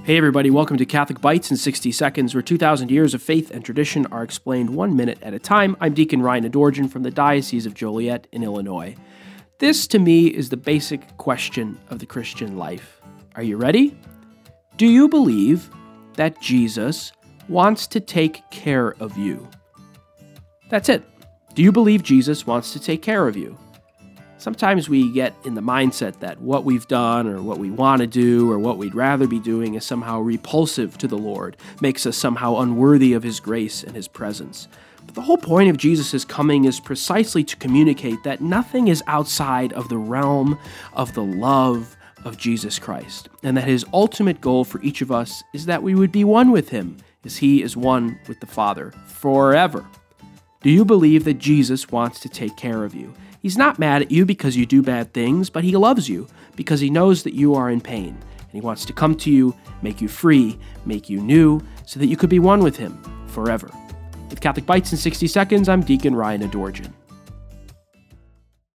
Hey everybody, welcome to Catholic Bites in 60 Seconds, where 2,000 years of faith and tradition are explained 1 minute at a time. I'm Deacon Ryan Adorjan from the Diocese of Joliet in Illinois. This, to me, is the basic question of the Christian life. Are you ready? Do you believe that Jesus wants to take care of you? That's it. Do you believe Jesus wants to take care of you? Sometimes we get in the mindset that what we've done or what we want to do or what we'd rather be doing is somehow repulsive to the Lord, makes us somehow unworthy of His grace and His presence. But the whole point of Jesus' coming is precisely to communicate that nothing is outside of the realm of the love of Jesus Christ, and that His ultimate goal for each of us is that we would be one with Him, as He is one with the Father forever. Do you believe that Jesus wants to take care of you? He's not mad at you because you do bad things, but He loves you because He knows that you are in pain. And He wants to come to you, make you free, make you new, so that you could be one with Him forever. With Catholic Bites in 60 Seconds, I'm Deacon Ryan Adorjan.